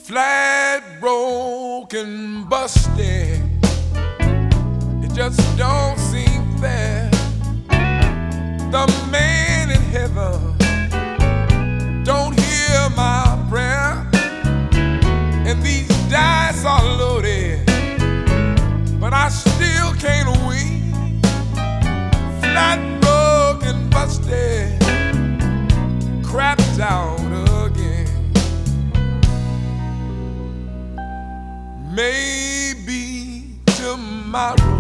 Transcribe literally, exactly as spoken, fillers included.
flat, broken, busted. It just don't seem fair. The man in heaven don't hear my prayer, and these dice are loaded, but I still can't win. Flat, broken, busted, crapped out again. Maybe tomorrow